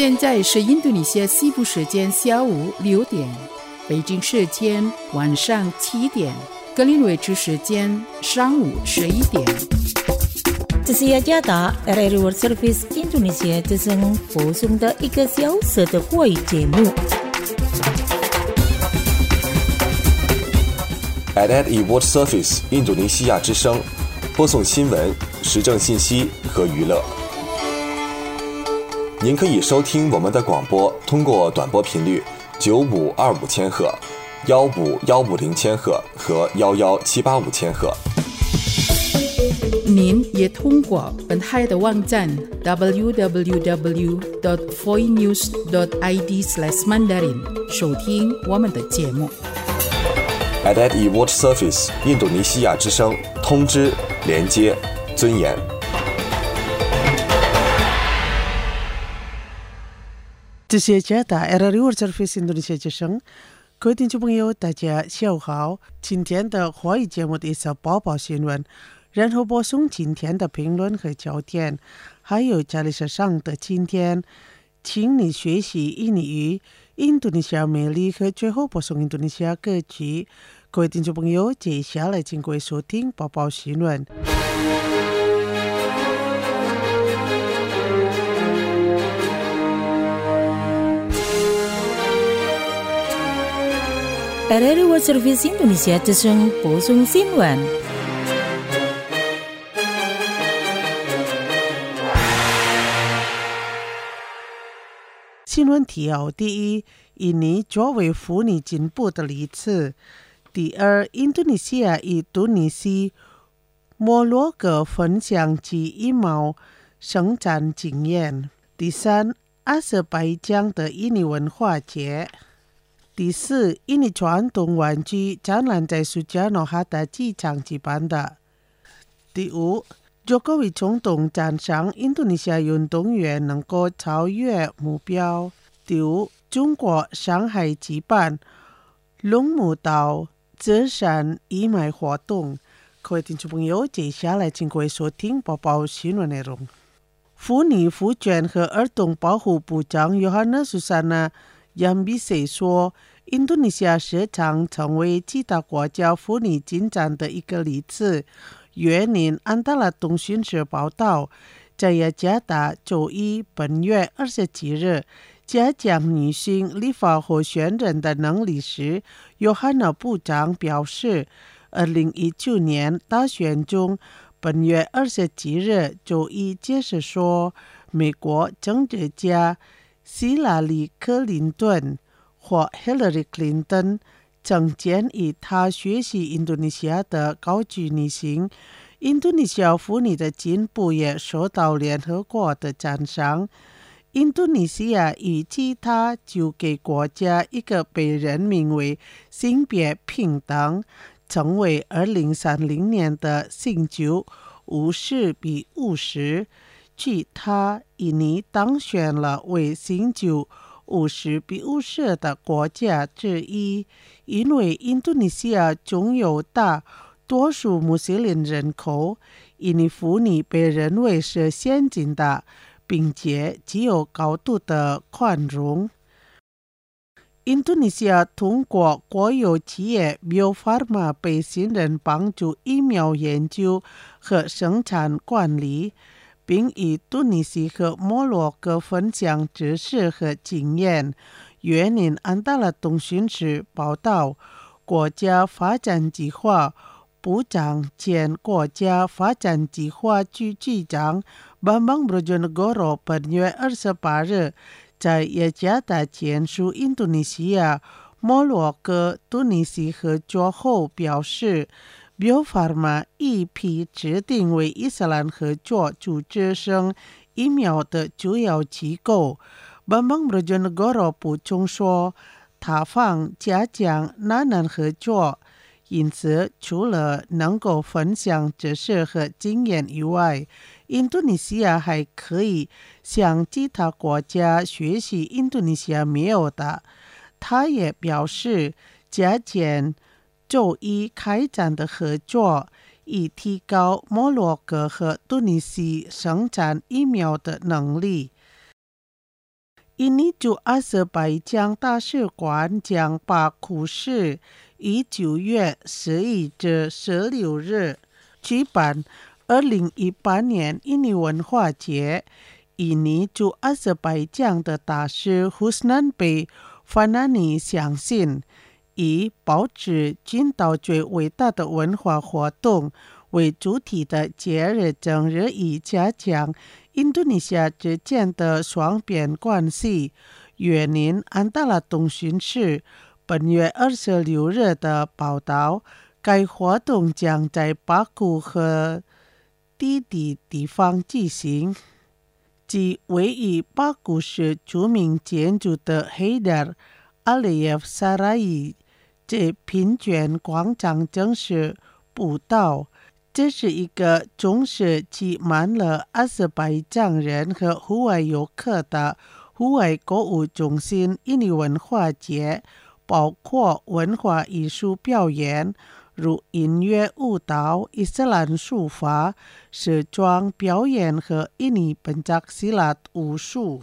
现在是印度尼西亚西部时间下午6点，北京时间晚上7点，格林威治时间上午11点。 这是雅加达 RRI World Service 印度尼西亚之声播送的1个小时的华语节目。 RRI World Service 印度尼西亚之声播送新闻、时政信息和娱乐。您可以收听我们的广播，通过短波频率9525千赫、15150千赫和11785千赫。 您也通过本台的网站 www.voinews.id/mandarin 收听我们的节目。 RRI World Service 印度尼西亚之声，通知、连接、尊严。 这是加达 RRI World Service 印度尼西亚之声，各位听众朋友，大家下午好。今天的华语节目的是播报新闻，然后播送今天的评论和焦点，还有家里上的今天，请你学习印尼语、印度尼西亚美丽和最后播送印度尼西亚歌曲。各位听众朋友，接下来请各位收听播报新闻。 RRI World Service 印度尼西亚之声播送新闻。 新闻提要：第一，印尼作为妇女进步的例子；第二，印度尼西亚与突尼西、摩洛哥分享及衣帽生产经验；第三，阿塞拜疆的印尼文化节；第四，印尼传统玩具展览在苏加诺哈达机场举办的；第五，Jokowi总统赞赏印度尼西亚运动员能够超越目标；第五，中国上海举办龙目岛慈善义卖活动。各位听众朋友，接下来请各位收听播报新闻内容。妇女福权和儿童保护部长约翰娜·苏珊娜杨比塞说，印度尼西亚时常成为其他国家妇女进展的一个例子。约年安大拉通讯社报道，在雅加达周一本月27日嘉奖女性立法候选人的能力时，约翰娜部长表示，2019年大选中，本月27日周一解释说，美国政治家希拉里·克林顿或 Hillary Clinton 曾建议他学习印度尼西亚的高举女性。印度尼西亚妇女的进步也受到联合国的赞赏。印度尼西亚与其他9个国家一个被任命为性别平等，成为2030年的性就50:50。据他，印尼当选了为性就50:50的国家之一，因为印度尼西亚拥有大多数穆斯林人口，印尼妇女被认为是先进的，并且具有高度的宽容。印度尼西亚通过国有企业 Bio Farma 被信任帮助疫苗研究和生产管理，并与突尼西和摩洛哥分享知识和经验。约年安大拉通讯社报道，国家发展计划部长兼国家发展计划局局长 Bambang Brojonegoro 本月28日在雅加达签署印度尼西亚、摩洛哥、突尼西合作后表示， Bio Farma 一批指定为伊斯兰合作组织生疫苗的主要机构。Bambang Brojonegoro 补充说，他方加强南南合作，因此除了能够分享知识和经验以外，印度尼西亚还可以向其他国家学习印度尼西亚没有的。他也表示，加强周一开展的合作，以提高摩洛哥和突尼西生产疫苗的能力。 印尼驻阿塞拜疆大使馆将巴库市于9月11至16日举办2018年印尼文化节。印尼驻阿塞拜疆的大使 Husnan B. Fanani 相信，以保持尽到最伟大的文化活动为主题的节日正日益加强印度尼西亚之间的双边关系。越南安大拉通讯社本月26日的报道，该活动将在巴库和滴滴地方进行，即位于巴库市著名建筑的黑德阿里耶夫萨拉伊这平原广场正式布道。这是一个总是挤满了阿塞拜疆人和户外游客的户外购物中心印尼文化节，包括文化艺术表演，如音乐、舞蹈、伊斯兰书法、时装表演和印尼本扎希腊武术。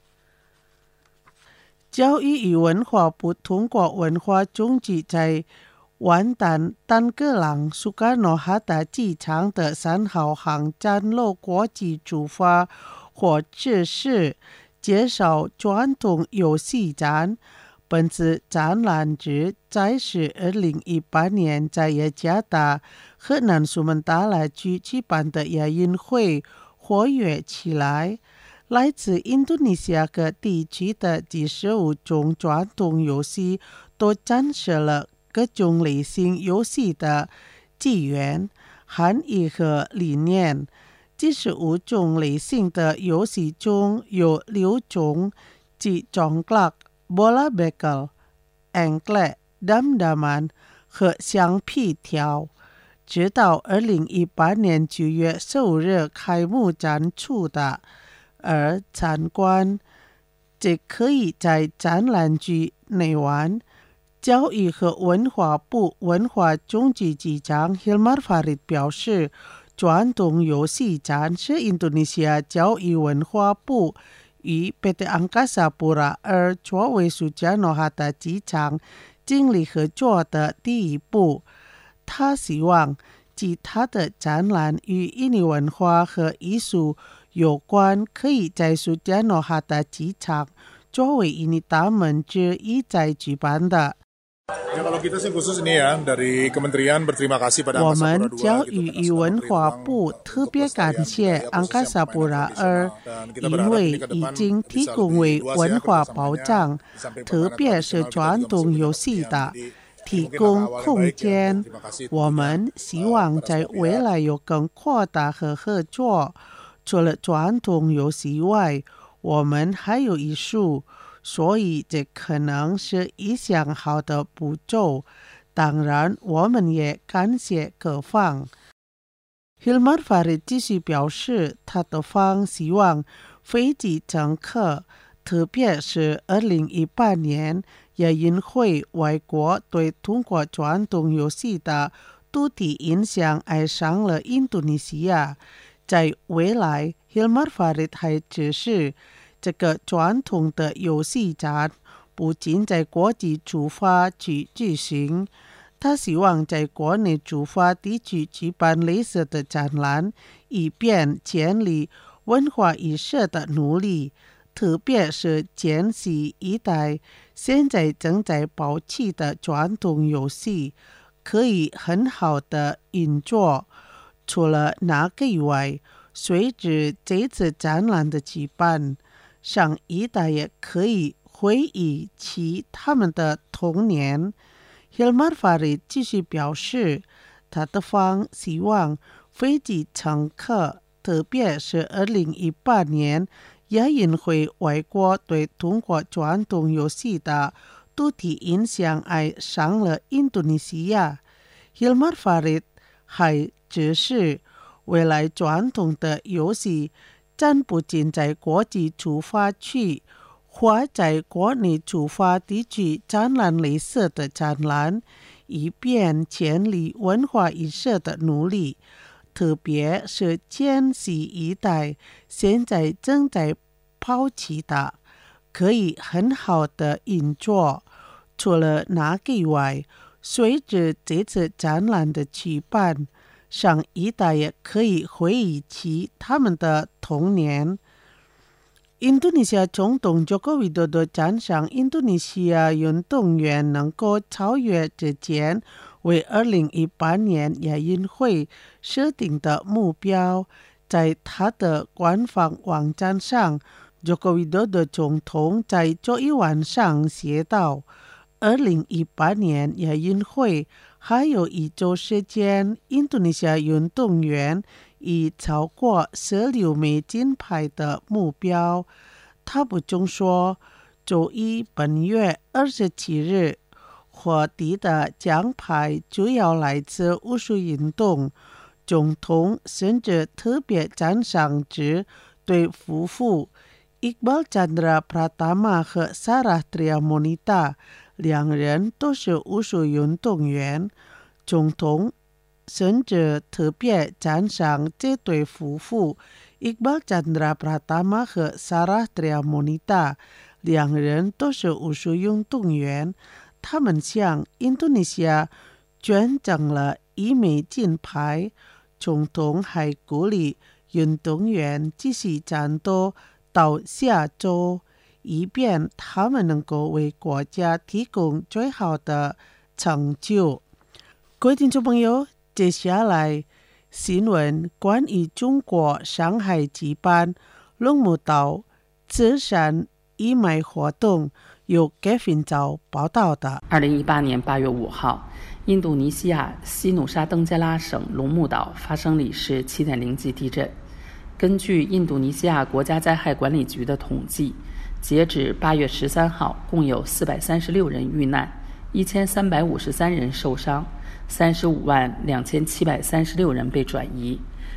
教育与文化部通过文化中局在完蛋丹格朗苏卡诺哈达机场的3号航站楼国际出发或者是介绍传统游戏展。本次展览日在是2018年在雅加达和南苏门答腊举办的亚运会活跃起来。来自印度尼西亚各地区的15种传统游戏都展示了各种类型游戏的起源、含义和理念。15种类型的游戏中有6种，即 Jongklak、Bola Bekel、Angklek、Dam-daman 和橡皮条。直到2018年9月15日开幕展出的，而参观则可以在展览区内玩。教育和文化部文化中局局长 Hilmar Farid 表示，传统游戏展是印度尼西亚教育文化部与 PT Angkasa Pura II 作为苏加诺哈达机场尽力合作的第一步。他希望其他的展览与印尼文化和艺术有关，可以在苏加诺哈达机场作为印尼大门之一在举办的。我们教育与文化部特别感谢安卡萨布拉尔，因为已经提供为文化保障，特别是传统游戏的提供空间。我们希望在未来有更扩大和合作。除了传统游戏外，我们还有艺术，所以这可能是一项好的步骤。当然，我们也感谢各方。Hilmar Farid 继续表示，他的方希望飞机乘客，特别是2018年亚运会外国对通过传统游戏的独体印象爱上了印度尼西亚。在未来 Hilmar Farid 还指示，这个传统的游戏展不仅在国际出发区举行，他希望在国内出发地区举办类似的展览，以便建立文化意识的努力，特别是建习一代现在正在保持的传统游戏可以很好的运作。除了那个以外，随着这次展览的举办，上一代也可以回忆起他们的童年。Hilmar Farid 继续表示，他的方希望飞机乘客，特别是2018年亚运会外国对通过传统游戏的独体印象爱上了印度尼西亚。Hilmar Farid 还指示，未来传统的游戏展不仅在国际出发区或在国内出发地区展览类似的展览，以便建立文化意识的努力，特别是建习一代现在正在抛弃的， 可以很好的运作。除了那个以外，随着这次展览的举办，上一代也可以回忆起他们的童年。印度尼西亚总统Joko Widodo赞赏印度尼西亚运动员能够超越之前为2018年亚运会设定的目标。在他的官方网站上， Joko Widodo 总统在周一晚上写道，2018年亚运会还有1周时间，印度尼西亚运动员已超过16枚金牌的目标。他补充说，周一本月27日获得的奖牌主要来自武术运动。总统甚至特别赞赏这对夫妇 Iqbal Chandra Pratama 和 Sarah Triamonita， 两人都是武术运动员。总统甚至特别赞赏这对夫妇 Iqbal Chandra Pratama 和 Sarah Triamonita， 两人都是武术运动员。他们向印度尼西亚捐赠了1枚金牌。总统还鼓励运动员继续战斗到下周，以便他们能够为国家提供最好的成就。各位听众朋友，接下来新闻关于中国上海举办龙目岛慈善义卖活动，由 Kevin 早报道的。 2018年8月5号，印度尼西亚西努沙登加拉省龙目岛发生了一次 7.0 级地震。根据印度尼西亚国家灾害管理局的统计，截止8月13号，共有436人遇难，1353人受伤，352736人被转移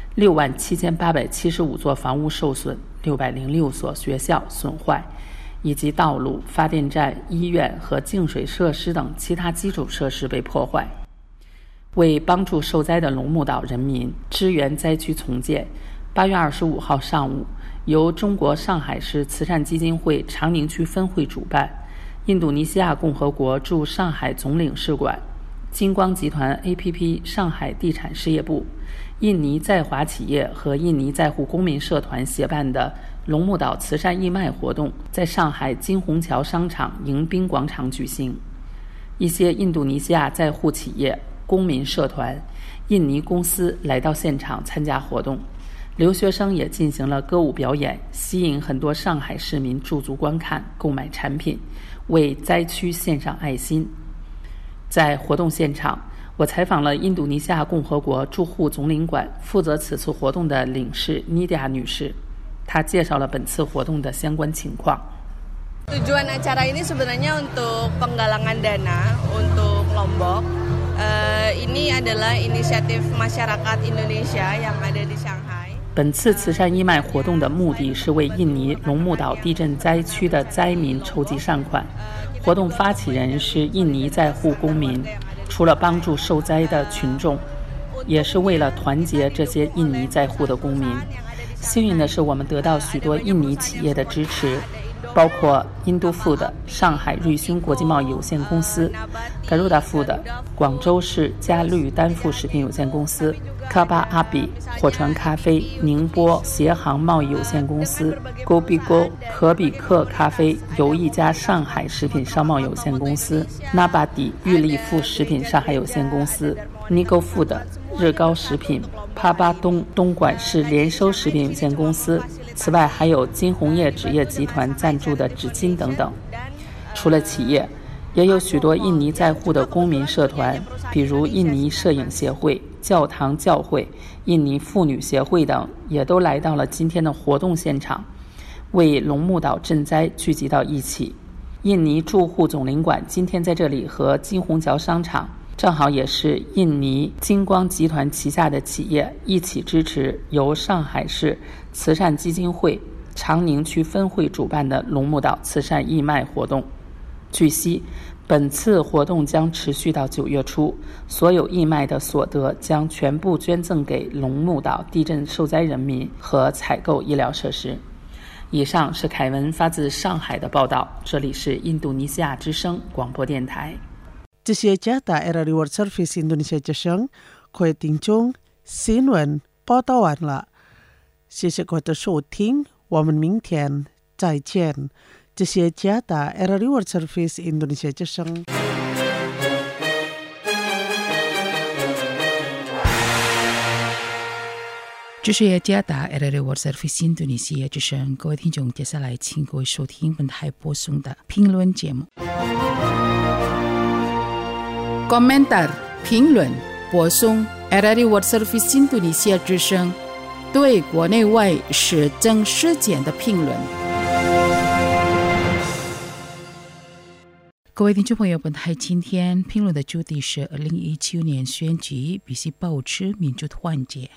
，67875座房屋受损，606所学校损坏，以及道路、发电站、医院和净水设施等其他基础设施被破坏。为帮助受灾的龙目岛人民支援灾区重建，8月25号上午，由中国上海市慈善基金会长宁区分会主办，印度尼西亚共和国驻上海总领事馆、金光集团 APP 上海地产事业部、印尼在华企业和印尼在沪公民社团协办的龙目岛慈善义卖活动在上海金虹桥商场迎宾广场举行。一些印度尼西亚在沪企业、公民社团、印尼公司来到现场参加活动，留学生也进行了歌舞表演，吸引很多上海市民驻足观看、购买产品，为灾区献上爱心。在活动现场，我采访了印度尼西亚共和国驻沪总领馆负责此次活动的领事妮迪亚女士，她介绍了本次活动的相关情况。 Tujuan acara ini sebenarnya untuk penggalangan dana untuk Lombok. Ini adalah inisiatif masyarakat Indonesia yang ada di Shanghai. 本次慈善义卖活动的目的是为印尼龙目岛地震灾区的灾民筹集善款。活动发起人是印尼在沪公民，除了帮助受灾的群众，也是为了团结这些印尼在沪的公民。幸运的是，我们得到许多印尼企业的支持，包括印度Food、上海瑞勋国际贸易有限公司、Garuda Food、广州市嘉绿丹富食品有限公司、卡巴阿比火船咖啡、宁波协航贸易有限公司、Gobigo 可比克咖啡、由一家上海食品商贸有限公司、纳巴迪玉立富食品上海有限公司、Nigo Food 日高食品、帕巴东东莞市联收食品有限公司。此外还有金红叶纸业集团赞助的纸巾等等。除了企业，也有许多印尼在沪的公民社团，比如印尼摄影协会、教堂教会、印尼妇女协会等，也都来到了今天的活动现场，为龙目岛赈灾聚集到一起。印尼驻沪总领馆今天在这里和金虹桥商场正好也是印尼金光集团旗下的企业一起支持由上海市慈善基金会长宁区分会主办的龙目岛慈善义卖活动。据悉，本次活动将持续到9月初，所有义卖的所得将全部捐赠给龙目岛地震受灾人民和采购医疗设施。 以上是凯文发自上海的报道，这里是印度尼西亚之声广播电台。 这些加大 RRI World Service Indonesia 之声，各位听众，新闻报道完了，谢谢各位的收听，我们明天再见。这些加大 RRI World Service Indonesia 之声。 这是雅加达 RRI World Service 印度尼西亚之声，各位听众，接下来请各位收听本台播送的评论节目。Komentar 评论播送 RRI World Service 印度尼西亚之声对国内外时政事件的评论。各位听众朋友，本台今天评论的主题是2019年选举必须保持民主团结。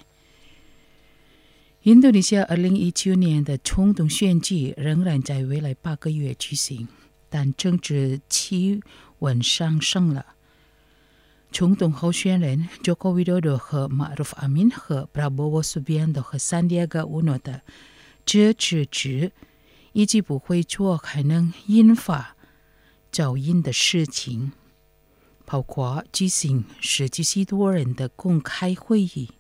印度尼西亚2019年的总统选举仍然在未来8个月举行，但政治气温上升了。总统候选人 Joko Widodo 和 Ma'ruf Amin 和 Prabowo Subianto 和 Sandiaga Uno 的支持者以及不会做可能引发噪音的事情，包括举行10多人的公开会议。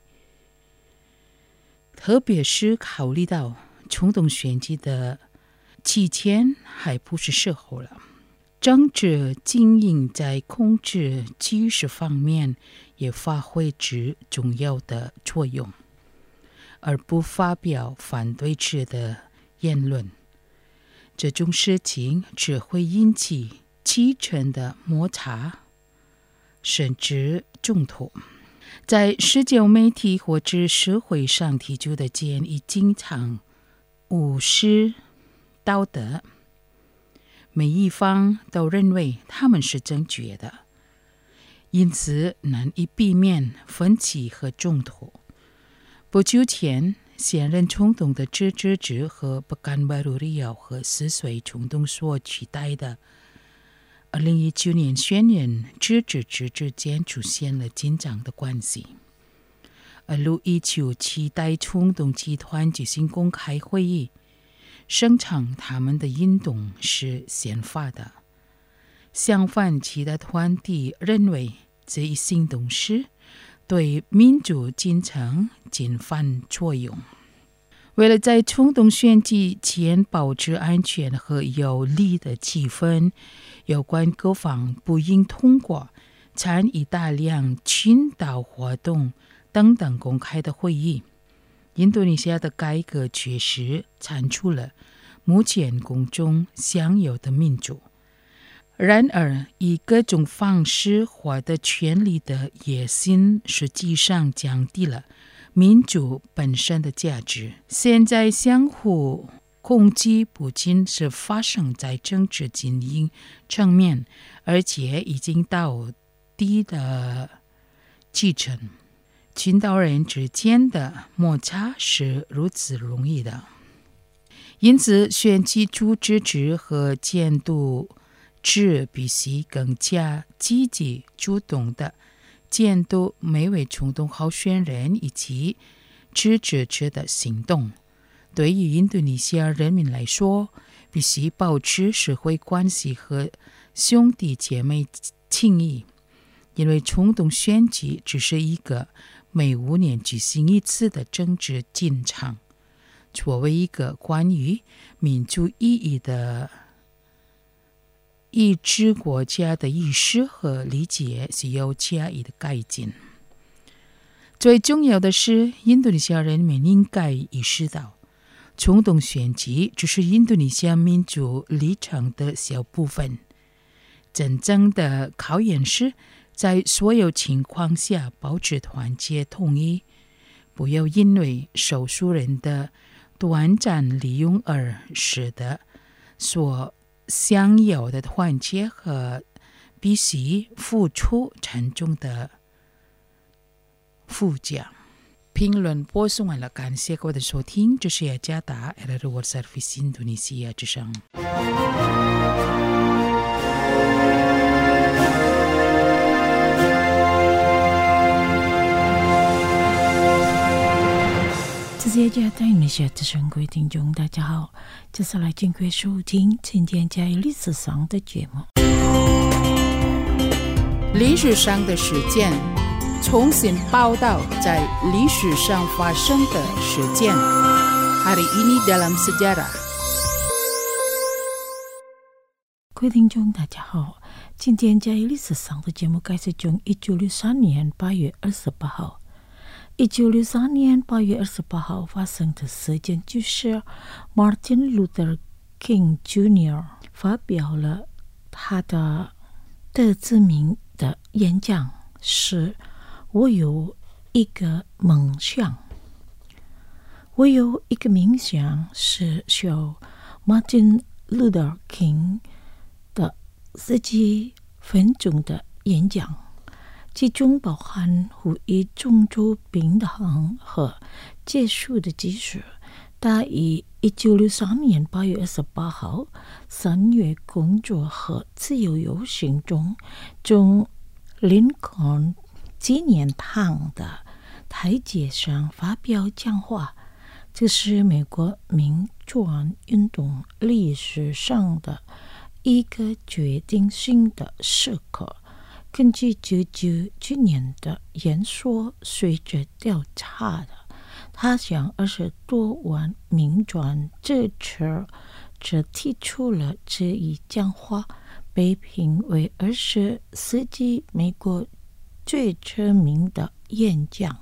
特别是考虑到总统选举的期间还不是时候了，政治经营在控制局势方面也发挥着重要的作用，而不发表反对者的言论。这种事情只会引起基层的摩擦，甚至冲突。在社交媒体或者社会上提出的建议经常无视道德，每一方都认为他们是正确的，因此难以避免分歧和冲突。不久前，现任总统的支持者和Pekanbaru Riau和4岁总统所取代的2019年选人支持者之间出现了紧张的关系，而如要求期待总统集团举行公开会议，声称他们的运动是宪法的。相反，其他团体认为这一行动是对民主进程起反作用。为了在总统选举前保持安全和有利的气氛，有关各方不应通过参与大量群岛活动等等公开的会议。印度尼西亚的改革确实产出了目前公众享有的民主，然而以各种方式获得权力的野心实际上降低了民主本身的价值。现在相互攻击不仅是发生在政治经营层面，而且已经到低的基层。群岛人之间的摩擦是如此容易的，因此选举组织者和监督者必须更加积极主动的监督每位总统候选人以及支持者的行动。对于印度尼西亚人民来说，必须保持社会关系和兄弟姐妹情谊，因为总统选举只是一个每5年举行一次的政治进程。作为一个关于民族意义的意志国家的意识和理解需要加以的改进。最重要的是，印度尼西亚人民应该意识到，总统选举只是印度尼西亚民主历程的小部分。真正的考验是在所有情况下保持团结统一，不要因为少数人的短暂利用而使得所享有的团结和必须付出沉重的付价。评论播送完了，感谢各位的收听，这是雅加达 RRI World Service 印度尼西亚之声。 这些耶加带你下的各位听众，大家好，接下来请各位收听今天在历史上的节目。 历史上的事件，重新报道在历史上发生的事件。Hari ini dalam sejarah。 各位听众，大家好，今天在历史上的节目开始从1963年8月28号。1963年8月28号发生的事件就是 Martin Luther King Jr. 发表了他的知名的演讲，是我有一个梦想。我有一个冥想是由 Martin Luther King 的10几分钟的演讲，其中包含呼吁种族平等和结束的技术。他于1963年8月28号3月工作和自由游行中，从林肯纪念堂的台阶上发表讲话。这是美国民主运动历史上的一个决定性的时刻。根据1999年的演说，随着调查的，他向20多万民众支持者提出了这一讲话，被评为20世纪美国最知名的演讲。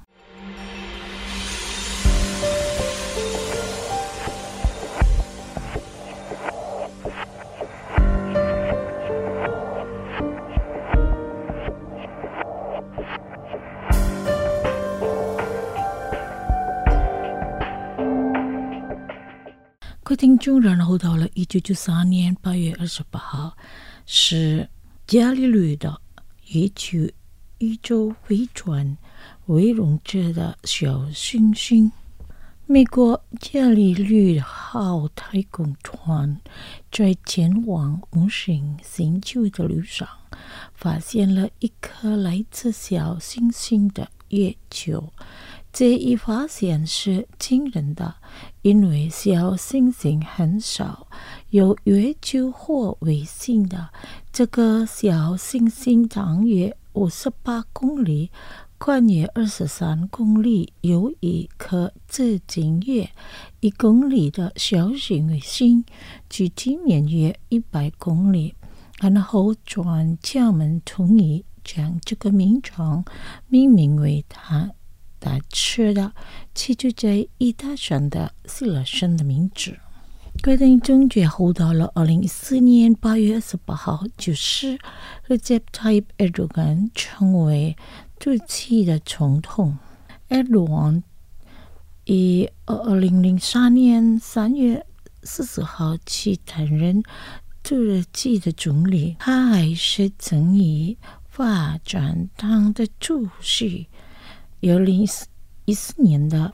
各位听众，然后到了1993年8月28号，是伽利略的宇宙飞船围绕着的小行星。美国伽利略号太空船在前往木星星球的路上，发现了一颗来自小行星的月球。这一发现是惊人的，因为小行星很少有月球或卫星的。这个小行星长约58公里，宽约23公里，有一颗直径约1公里的小型卫星，距地面约100公里。然后专家们同意将这个名称命名为它的吃的记住在一大山的希腊神的名字。各位听众，最后到了2014年8月28号，就是 Recep Tayyip Erdogan 成为土耳其的总统。Erdogan 于2003年3月40号起担任土耳其的总理，他还是正义发展党的主席。2014年的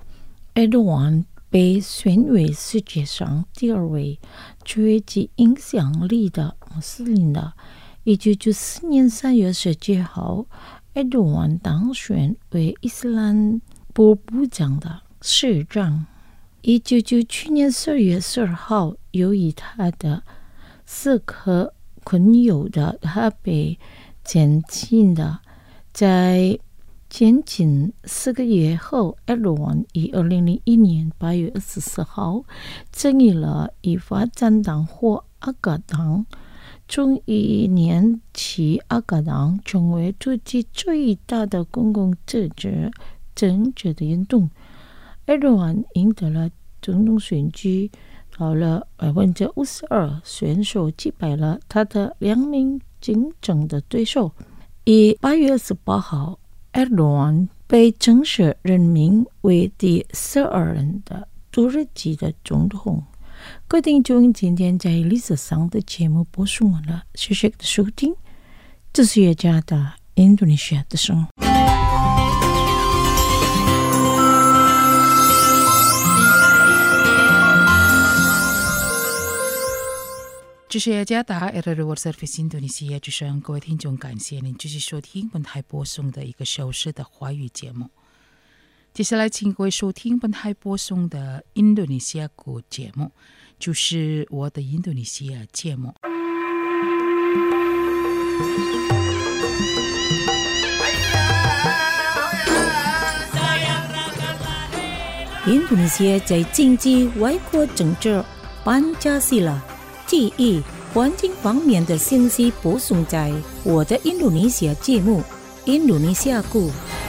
Erdogan 被选为世界上第2位最具影响力的穆斯林的。1994年3月17号 Erdogan 当选为伊斯兰部部长的市长。1997年4月12号，由于他的4颗困友的他被监禁的，在监禁4个月后，埃尔多安于2001年8月24号成立了以发展党或阿嘎党。从1年起，阿嘎党成为土耳其最大的公共政治的运动。埃尔多安赢得了总统选举，到了52%，选手击败了他的2名竞争的对手。于8月28号，埃尔多安被正式任命为第12任的土耳其的总统。各位听众，今天在历史上的节目播送完了，谢谢收听。这是雅加达印度尼西亚的声。 这是雅加达 RRI World Service 印度尼西亚之声，各位听众，感谢您继续收听本台播送的1个小时的华语节目。 接下来请各位收听本台播送的印度尼西亚国节目，就是我的印度尼西亚节目。 印度尼西亚在经济、外交、政治、班加西拉、体育、环境方面的信息播送在我的印度尼西亚节目《印度尼西亚故》。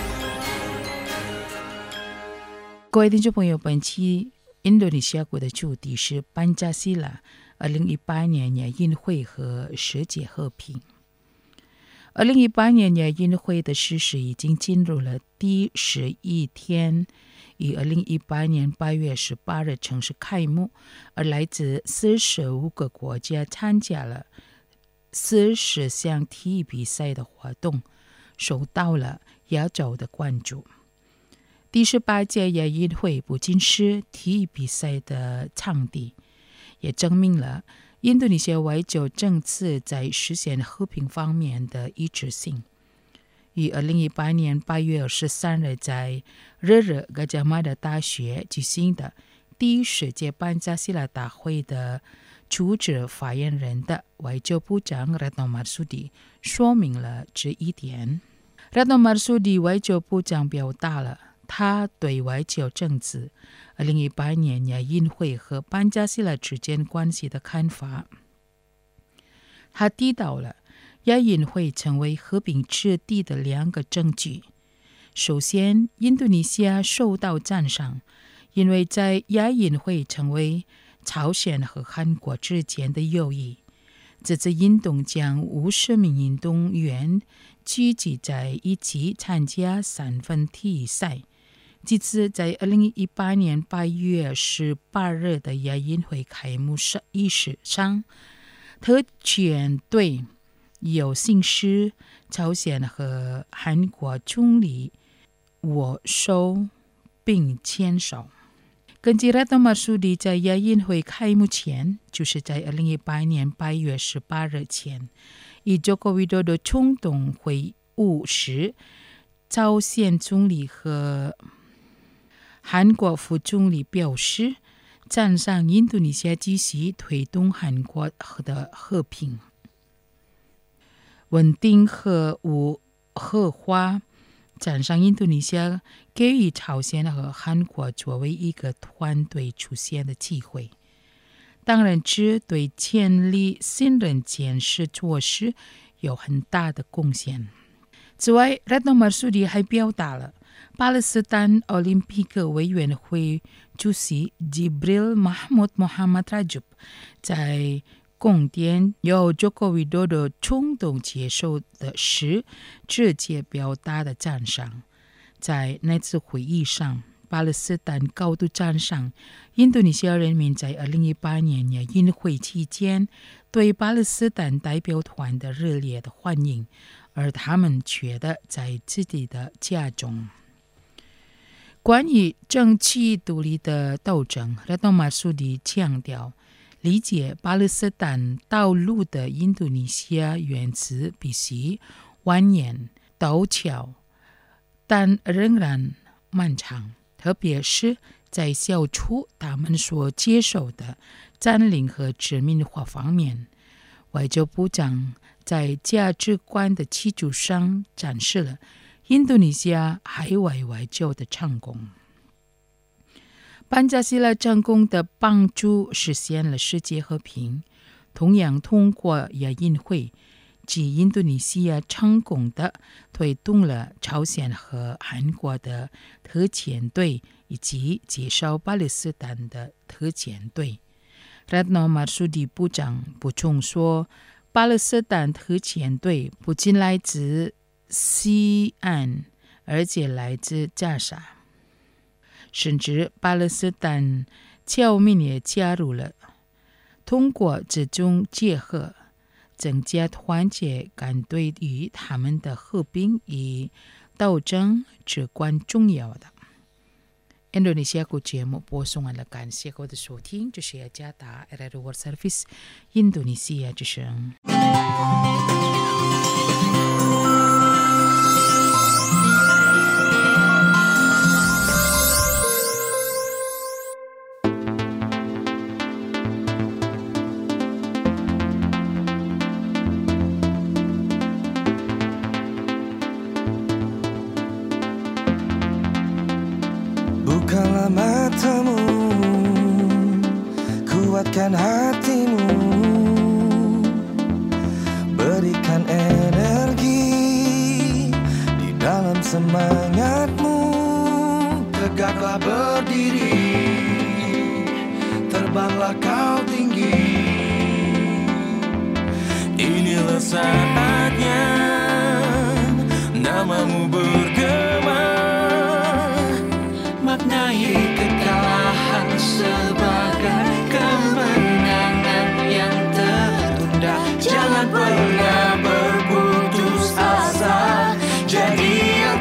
各位听众朋友，本期印度尼西亚国的主题是班加西拉2018年亚运会和世界和平。2018年亚运会的逝世已经进入了第11天，于2018年8月18日正式开幕，而来自45个国家参加了40项体育比赛的活动，受到了亚洲的关注。第18届亚运会不仅是体育比赛的场地，也证明了印度尼西亚外交政策在实现和平方面的一致性。于2018年8月23日在日日嘎加马达大学举行的第10届班加西拉大会的主旨发言人的外交部长 Retno Marsudi 说明了这一点。Retno Marsudi 外交部长表达了他对外交政策2018年亚运会和班加西拉之间关系的看法。他提到了亚运会成为和平之地的2个证据。首先，印度尼西亚受到赞赏，因为在亚运会成为朝鲜和韩国之间的友谊。这次运动将50名运动员聚集在一起参加3分体育赛。这次在2018年8月18日的亚运会开幕仪式上，特遣队有幸使朝鲜和韩国总理握手并牵手。根据Retno Marsudi在亚运会开幕前，就是在2018年8月18日前，以Joko Widodo总统会晤时，朝鲜总理和韩国副总理表示赞赏印度尼西亚继续推动韩国的和平、稳定和无核化，赞赏印度尼西亚给予朝鲜和韩国作为一个团队出现的机会。当然，这对建立信任建设措施有很大的贡献。此外，Retno Marsudi 还表达了巴勒斯坦奥林匹克委员会主席 Jibril Mahmud Muhammad Rajab 在宫殿由 Joko Widodo 总统接受的时直接表达的赞赏。在那次会议上，巴勒斯坦高度赞赏印度尼西亚人民在2018年亚运会期间对巴勒斯坦代表团的热烈的欢迎，而他们觉得在自己的家中。关于争取独立的斗争，Retno Marsudi 强调，理解巴勒斯坦道路的印度尼西亚原则必须蜿蜒陡峭，但仍然漫长，特别是在消除他们所接受的占领和殖民化方面。外交部长在价值观的基础上展示了印度尼西亚海外外交的成功。班加西拉成功的帮助实现了世界和平，同样通过亚运会及印度尼西亚成功的推动了朝鲜和韩国的特遣队以及介绍巴勒斯坦的特遣队。Retno Marsudi 部长补充说，巴勒斯坦特遣队不仅来自西岸，而且来自加沙，甚至巴勒斯坦侨民也加入了。通过这种结合，增加团结感对于他们的和平与斗争至关重要的。印度尼西亚国节目播送完了，感谢各位的收听，这是雅加达 RRI World Service 印度尼西亚之声。 semangatmu, tegaklah berdiri, terbanglah kau tinggi. Inilah saatnya namamu bergema, maknai kekalahan sebagai kemenangan yang tertunda. Jangan pernah berputus asa, jadi yang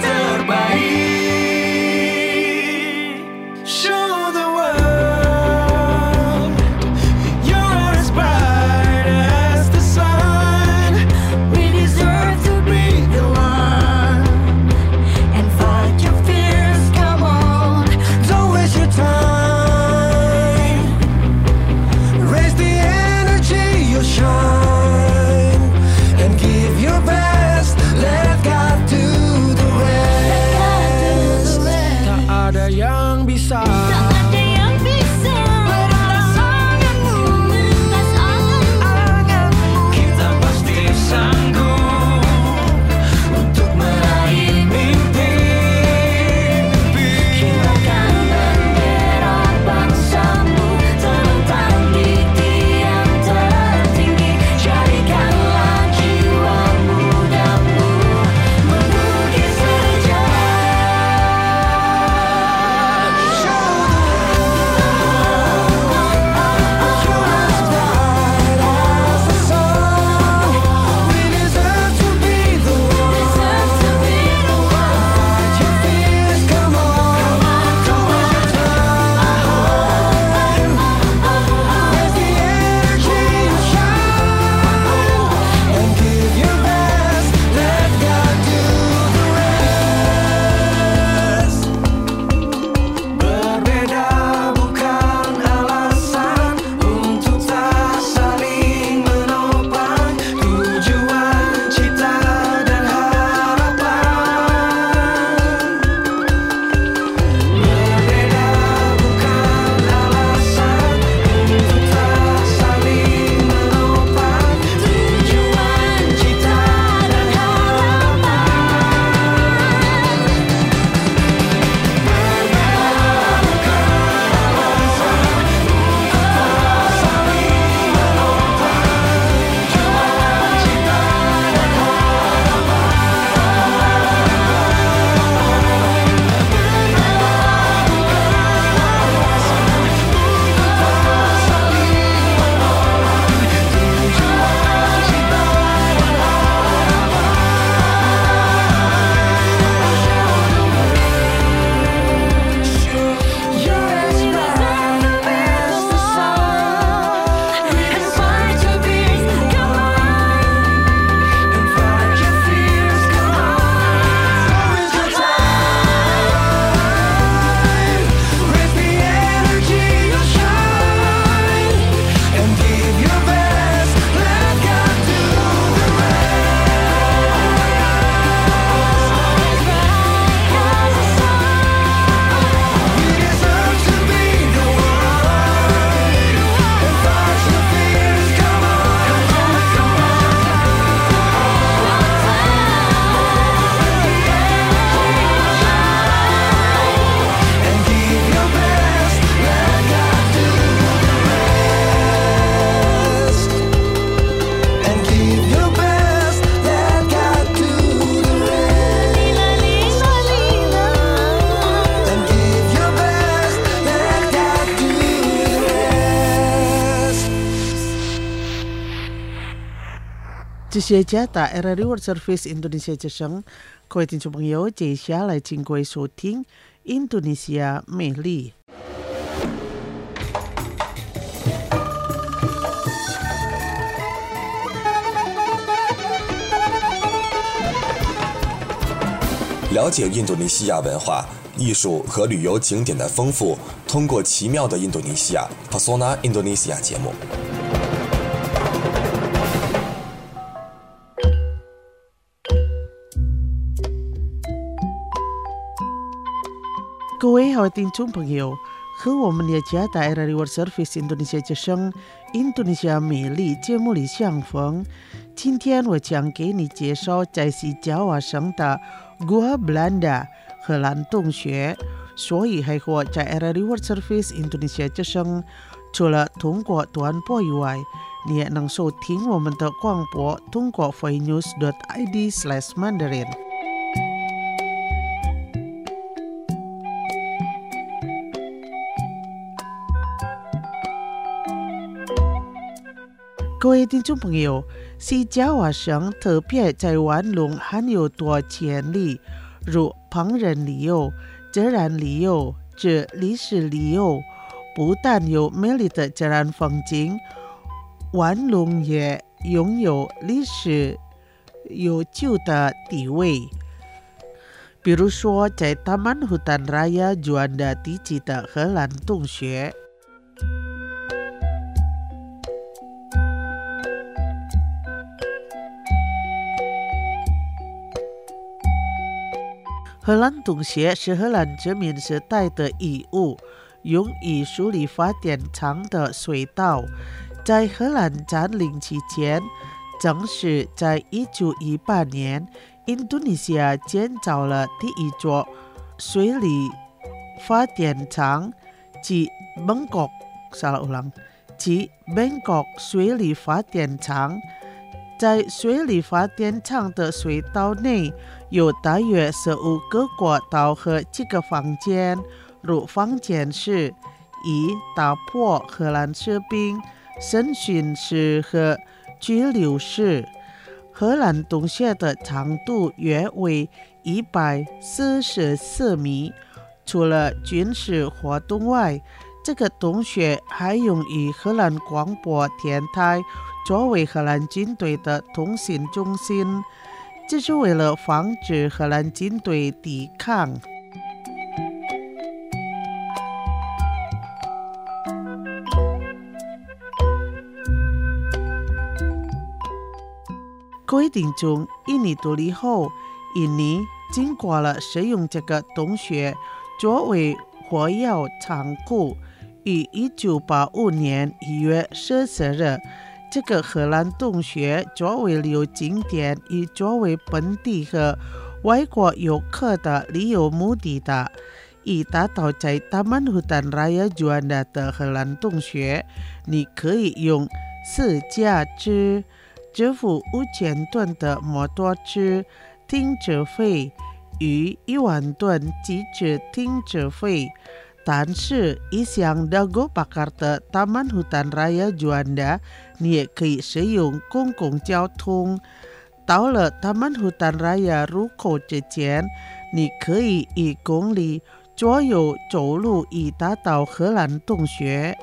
terbaik. Show the world you're as bright as the sun. We deserve to be the one, and fight your fears, come on. Don't waste your time, raise the energy, you'll shine, and give your best, let God do the rest. Tak ada yang bisa meretas anganmu. Kita pasti sanggup untuk meraih mimpi. Kibarkan bendera bangsamu, terbang di tiang tertinggi. Jadikanlah jiwa mudamu mengukir sejarah. Show the world you're as bright as the sun. We deserve to be the one, fight your fears, come on. Don't waste your time, raise the energy, you'll shine, and give your best, let God do the rest. Berbeda bukan alasan untuk tak saling menopang tujuan, cita dan harapan. Berbeda bukan alasan untuk tak saling menopang tujuan, cita dan Chia ta RRI World Service Indonesia Chasang, Koi tin chupang yo Chia lai ching koi so ting Indonesia Meli. 了解印度尼西亚文化、艺术和旅游景点的丰富，通过奇妙的印度尼西亚 Pesona Indonesia 节目。 各位好，听众朋友， 和我们也加大 Radio World Service Indonesia 之声 Indonesia 美丽节目里相逢。今天我将给你介绍在西爪哇省的 Gua Belanda 荷兰洞穴。所以还和在 Radio World Service Indonesia 之声，除了通过短波以外，你也能收听我们的广播，通过 voinews.id/Mandarin。各位听众朋友，西爪哇省特别在玩龙很有多潜力，如烹饪理由、自然理由、历史理由，不但有美丽的自然风景，玩龙也拥有历史悠久的地位。比如说，在 Taman Hutan Raya Juanda 地级的荷兰洞穴。荷兰洞穴是荷兰殖民时代的遗物，用以处理发电厂的水道。在荷兰占领期间，正是在1918年，印度尼西亚建造了第一座水力发电厂，即 Bangkok 水力发电厂。在水力发电厂的水道内有大约15个过道和几个房间，如房间室、打破荷兰士兵审讯室和拘留室。荷兰洞穴的长度约为144米。除了军事活动外，这个洞穴还用于荷兰广播电台作为荷兰军队的通信中心，这是为了防止荷兰军队抵抗。各位听众，印尼独立后，印尼经过了使用这个洞穴作为火药仓库。于1985年1月14日，这个荷兰洞穴作为旅游景点，以作为本地和外国游客的旅游目的的。以达到在 Taman Hutan Raya Juanda 的荷兰洞穴，你可以用4价支付5000吨的摩托车停车费与1万吨机车停车费。但是一向Dago Pakar的 Taman Hutan Raya Juanda， 你也可以使用公共交通。到了 Taman Hutan Raya 入口之前，你可以1公里左右走路以达到荷兰洞穴。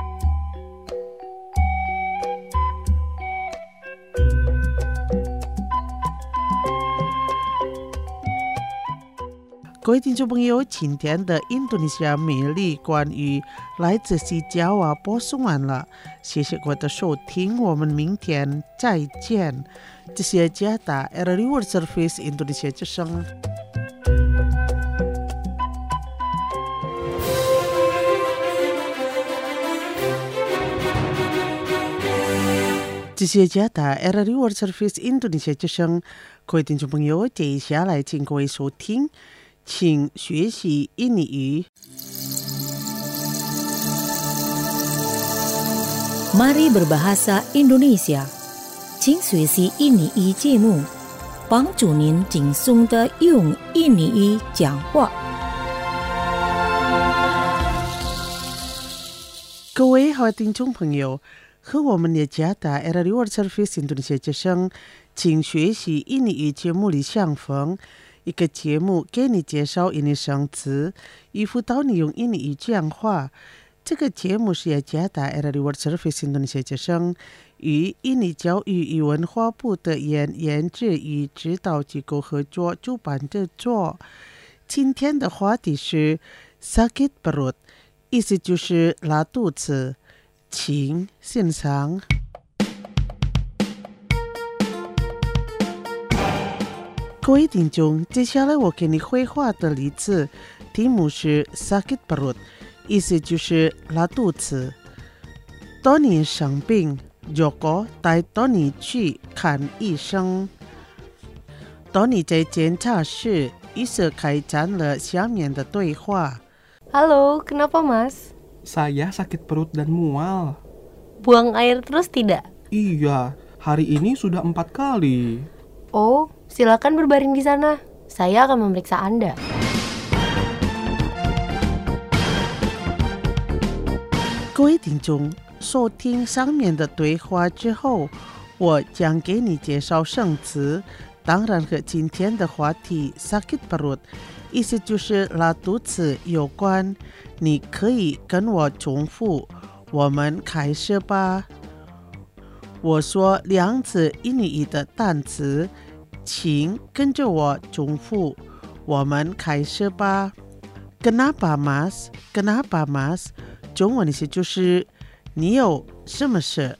各位听众朋友，今天的印度尼西亚美丽关于来自西爪哇播送完了，谢谢各位的收听，我们明天再见。这是加达 Radio World Service Indonesia 之声。这是加达 Radio World Service Indonesia 之声。各位听众朋友，接下来请各位收听。请学习印尼语。 Mari berbahasa Indonesia， 请学习印尼语节目，帮助您轻松地用印尼语讲话。 各位好听众朋友，和我们的加达 Radio World Service Indonesia 之声，请学习印尼语节目里相逢。一个节目给你介绍印尼生词，以辅导你用印尼语讲话。这个节目是加达 Radio World Service Indonesia 之声与印尼教育与文化部的研制与指导机构合作主办制作。今天的话题是 sakit perut， 意思就是拉肚子。请欣赏。各位听众，接下来我给你绘画的例子，题目是 sakit perut， 意思就是拉肚子。当你生病，如果带到你去看医生。当你在检查时，医生开展了下面的对话。 Halo, kenapa mas? Saya sakit perut dan mual. Buang air terus tidak? Iya, hari ini sudah 4 kali. Oh, silakan berbaring di sana. Saya akan memeriksa Anda. 各位听众，收听上面的对话之后，我将给你介绍生词，当然和今天的话题 sakit perut 意思就是拉肚子有关。你可以跟我重复，我们开始吧。我说2次印尼语的单词，请跟着我重复，我们开始吧。Kenapa mas? Kenapa mas? 中文意思就是你有什么事？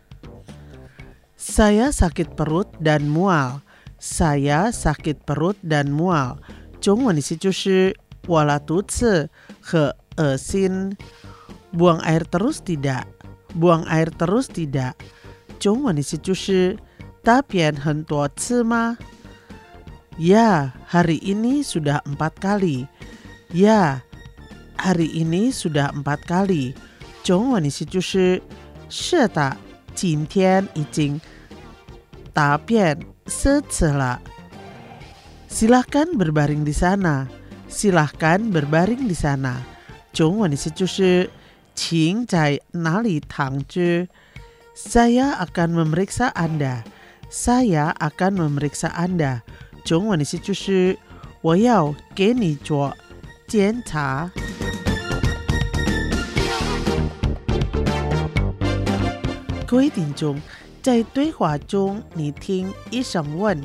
Saya sakit perut dan mual. Saya sakit perut dan mual. 中文意思就是我拉肚子和恶心。Buang air terus tidak. Buang air terus tidak. 中文意思就是大便很多次吗？ Ya, hari ini sudah 4 kali. Ya, hari ini sudah 4 kali. 中文意思就是是的，今天已经大便4次了。Silahkan berbaring di sana. Silahkan berbaring di sana. 中文意思就是请在那里躺着。Saya akan memeriksa Anda. Saya akan memeriksa Anda. 中文意思就是我要给你做检查。各位听众，在对话中，你听医生问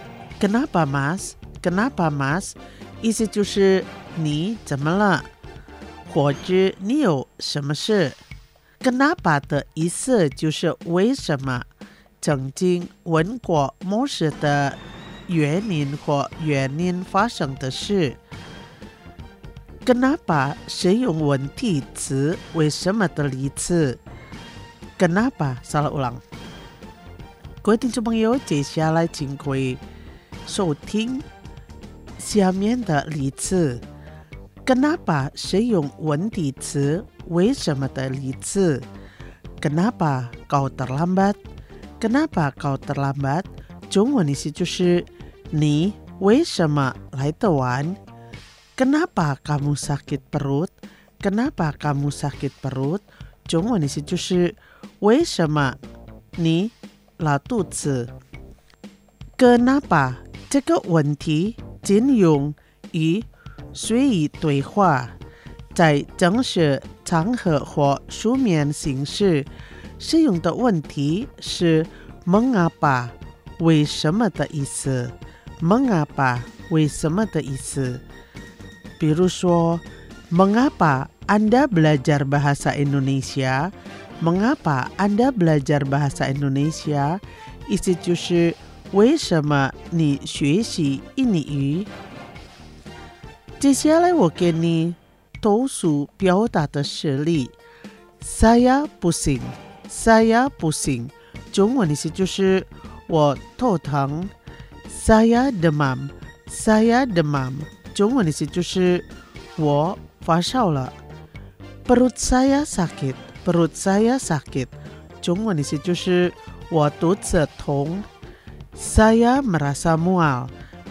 Kenapa mas? Kenapa mas? 意思就是你怎么了，或者你有什么事。Kenapa 的意思就是为什么，曾经问过某事的原因或原因发生的事。Kenapa 是用问题词为什么的例子。Kenapa salah ulang。各位听众朋友，接下来请各位收听下面的例子。Kenapa 是用问题词为什么的例子。Kenapa kau terlambat? Kenapa kau terlambat? 中文意思就是你为什么来得晚。Kenapa kamu sakit perut? Kenapa kamu sakit perut? 中文意思就是为什么你拉肚子。Kenapa 这个问题仅用于随意对话，在正式场合或书面形式使用的问题是 mengapa 为什么的意思。mengapa 为什么的意思。比如说 Mengapa Anda belajar bahasa Indonesia? Mengapa Anda belajar bahasa Indonesia? 意思就是为什么你学习印尼语。接下来我给你投诉表达的实例。Saya pusing. Saya pusing. 中文意思就是我头疼。Saya demam. Saya demam. 中文意思就是我发烧了。Perut saya sakit. Perut saya sakit. 中文意思就是我肚子痛。Saya merasa mual.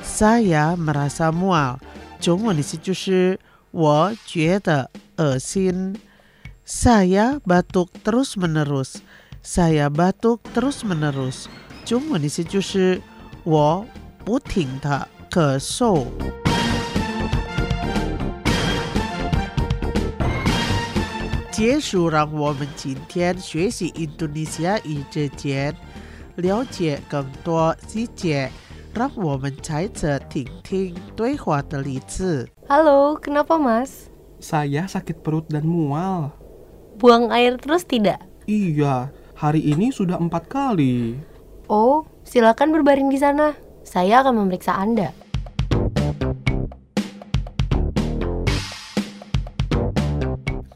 Saya merasa mual. 中文意思就是我觉得恶心。Saya batuk terus menerus. Saya batuk terus menerus. 中文意思就是我不停地咳嗽。结束让我们今天学习印度尼西亚语之前了解更多细节，让我们再次听听对话的例子。 Halo, kenapa mas? Saya sakit perut dan mual. Buang air terus tidak? Iya, hari ini sudah 4 kali. Oh, silakan berbaring di sana. Saya akan memeriksa Anda.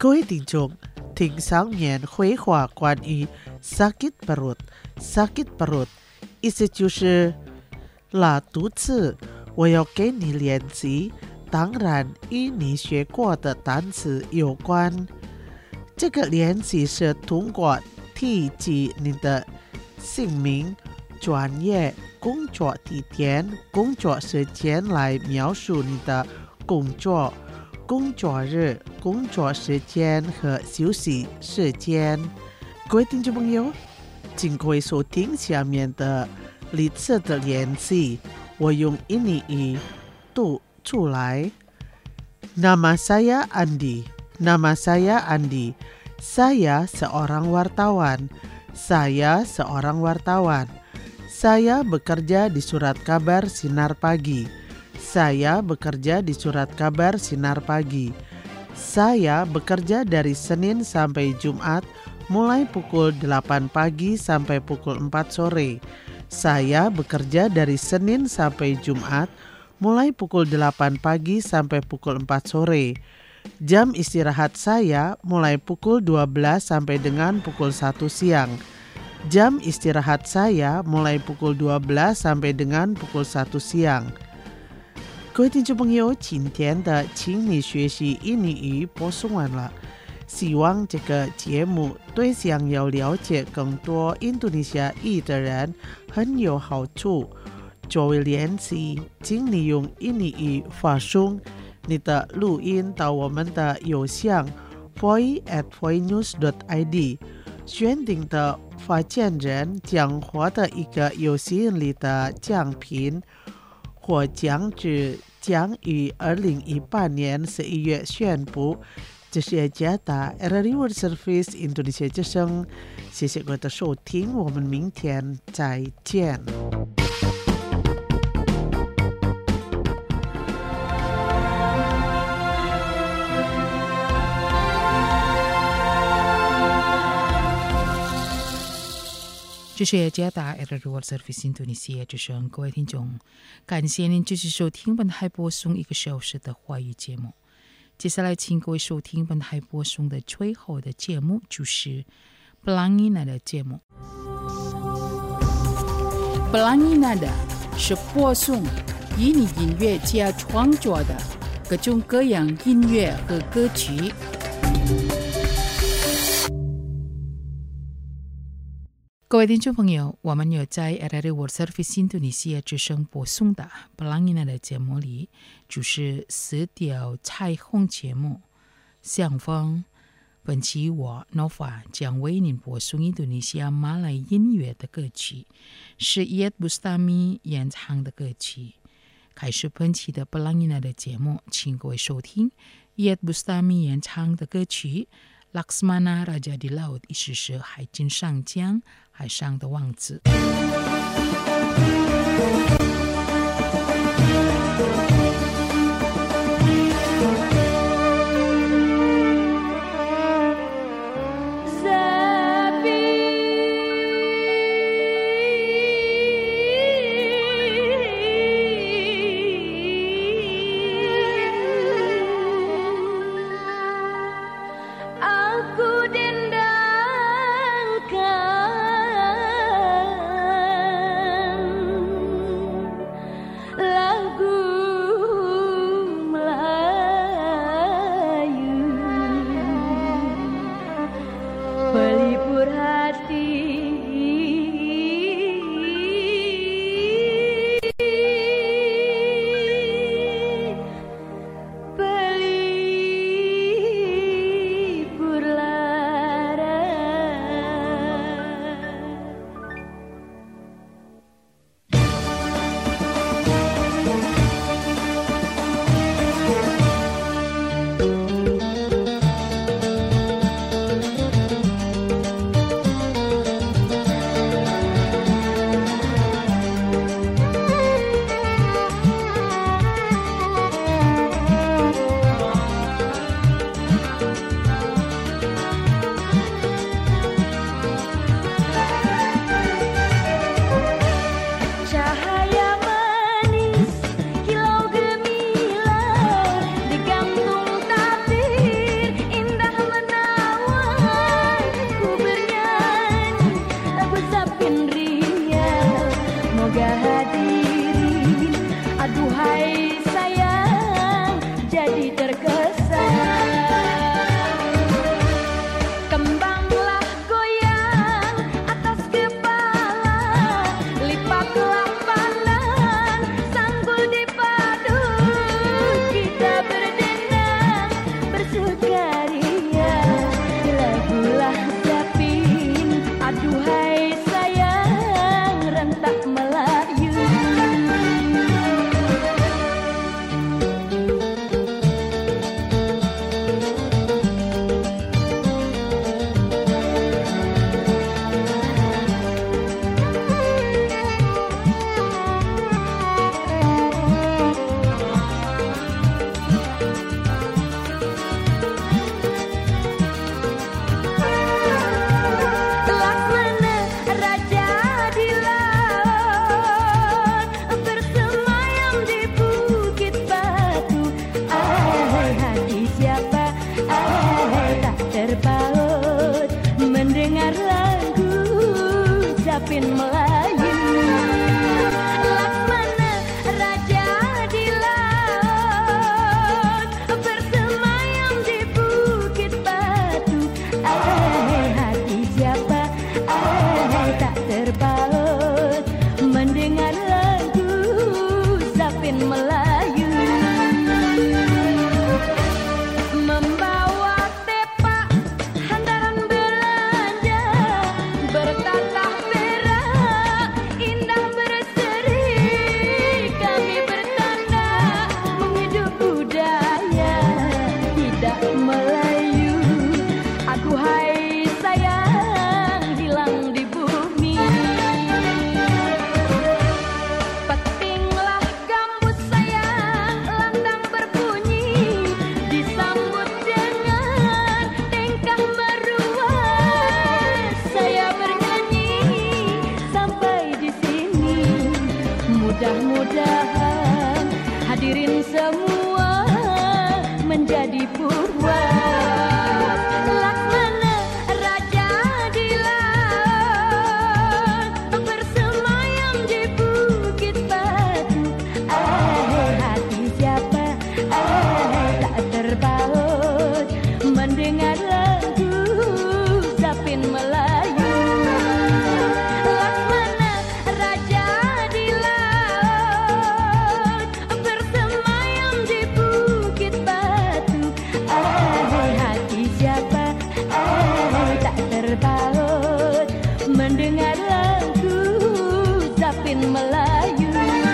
各位听众，听上面绘画关于 sakit perut，sakit perut，意思就是拉肚子。我要给你练习，当然与你学过的单词有关。这个练习是通过提及你的姓名、专业、工作地点、工作时间来描述你的工作、工作日、工作时间和休息时间。各位听众朋友，请各位收听下面的例词的练习，我用印尼语读出来。Nama saya Andi. Nama saya Andi. Saya seorang wartawan. Saya seorang wartawan. Saya bekerja di surat kabar Sinar Pagi. Saya bekerja di surat kabar Sinar Pagi. Saya bekerja dari Senin sampai Jumat, mulai pukul 8 pagi sampai pukul 4 sore. Saya bekerja dari Senin sampai Jumat, mulai pukul 8 pagi sampai pukul 4 sore. Jam istirahat saya mulai pukul 12 sampai dengan pukul 1 siang. Jam istirahat saya mulai pukul 12 sampai dengan pukul 1 siang. 各位听众朋友，今天的请你学习印尼语播送完了。希望这个节目对想要了解更多印度尼西亚语的人很有好处。作为练习，请你用印尼语发送你的录音到我们的邮箱 voi@voinews.id， 选定的发件人将获得一个有吸引力的奖品，获奖者将于2018年11月宣布。这是雅加达 RRI World Service 印度尼西亚之声，谢谢各位的收听，我们明天再见。 这是雅加达 RRI World Service 印度尼西亚之声，各位听众，感谢您继续收听本台播送1个小时的华语节目。接下来请各位收听本台播送的最后的节目，就是Pelangi Nada 节目。Pelangi Nada 是播送印尼音乐家创作的各种各样音乐和歌曲。各位听众朋友，我们有在 RRI World Service 印度尼西亚之声播送的 Pelangi Nada 节目里，就是4条彩虹节目。相逢，本期我 Nova 将为您播送印度尼西亚马来音乐的歌曲，是 Iyeth Bustami 演唱的歌曲。开始本期的 Pelangi Nada 节目，请各位收听 Iyeth Bustami 演唱的歌曲Laksmana Raja di Laut， 意思是海景上将，海上的王子。 Aku dendangkan juga hadirin. Aduhai sayang, jadi terkesan. Kembanglah goyang atas kepala, lipatlah pandan, sanggul dipadu, kita berdendang bersukaria. Lagulah Zapin, aduhai sayang, rentak Melayu. Laksmana raja di laut, bersemayam di bukit batu. Ahai hati siapa, ahai tak terpaut, mendengar lagu Zapin Melayu. Laksmana raja di laut, bersemayam di bukit batu. Ahai hati siapa, ahai tak terpaut, mendengar lagu Zapin Melayu. Membawa tepak hantaran belanja, bertatah perak, indah berseri. Kami bertanda menghidup budaya tidak Melayu. Aduhai sayang, hilang di bumi. Petinglah gambut sayang, lantang berbunyi, disambut dengan tingkah meruat. Saya bernyanyi sampai di sini. Mudah-mudahan hadirin semua menjadi puas. Laksmana raja di laut, bersemayam di bukit batu. Ahai hati siapa, ahai tak terpaut, mendengar lagu Zapin Melayu. Laksmana raja di laut, bersemayam di bukit batu. Ahai hati siapa, ahai tak terpaut, mendengar lagu Zapin Melayu.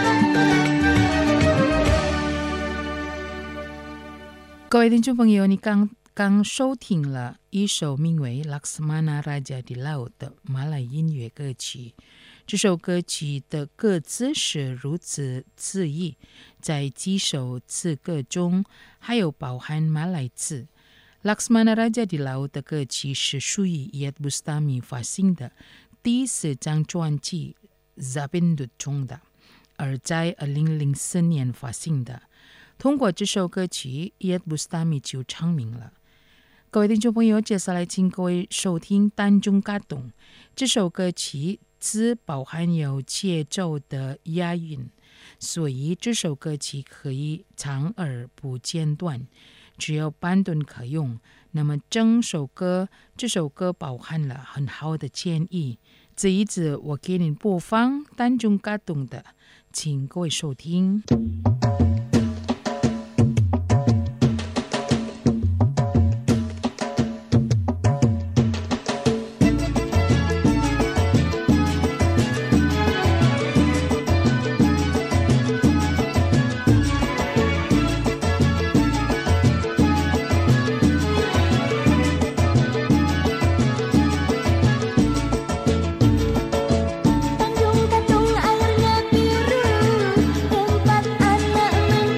各位听众朋友，你刚收听了一首名为《Laksmana Raja di Laut》的马来音乐歌曲。这首歌曲的歌词是如此恣意，在几首词歌中还有包含马来字。Laksmana Raja di Laut 的歌曲是属于 Iyeth Bustami 发行的第4张专辑 Zapindut 中的，而在2004年发行的。通过这首歌曲 Iyeth Bustami 就成名了。各位听众朋友，接下来请各位收听《单中嘎动》这首歌曲，只包含有节奏的押韵，所以这首歌曲可以长而不间断，只有半段可用。那么这首歌包含了很好的建议。这一次我给您播放《单中嘎动》的，请各位收听。 Tanjung Katong airnya biru, tempat anak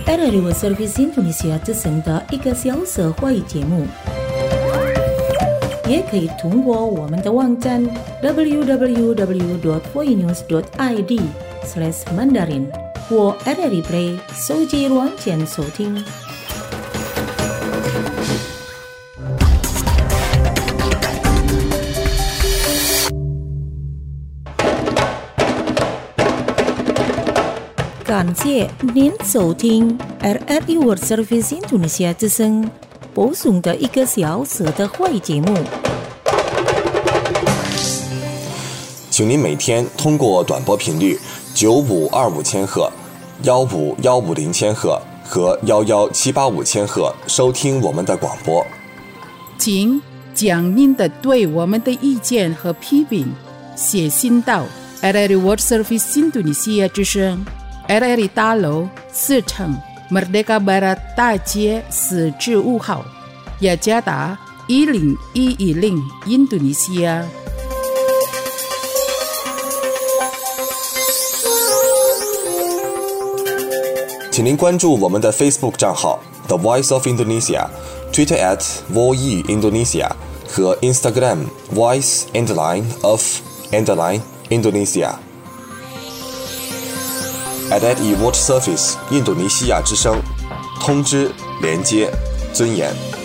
RRI World Service Indonesia 之声的1个小时华语节目，也可以通过我们的网站 www.voinews.id/Mandarin 或 RRI Play 手机软件收听。感谢您收听 RRI World Service Indonesia 之声播送的1个小时的华语节目。 请您每天通过短波频率9525千赫、15150千赫和11785千赫收听我们的广播。 请将您的对我们的意见和批评写信到 RRI World Service Indonesia 之声RRI 大楼4层 Merdeka Barat 大街4至5号，雅加达10110 Indonesia。 请您关注我们的 Facebook 账号 The Voice of Indonesia、 Twitter @VOE Indonesia 和 Instagram Voice_of_Indonesia。RRI World Service 印度尼西亚之声，通知、连接、尊严。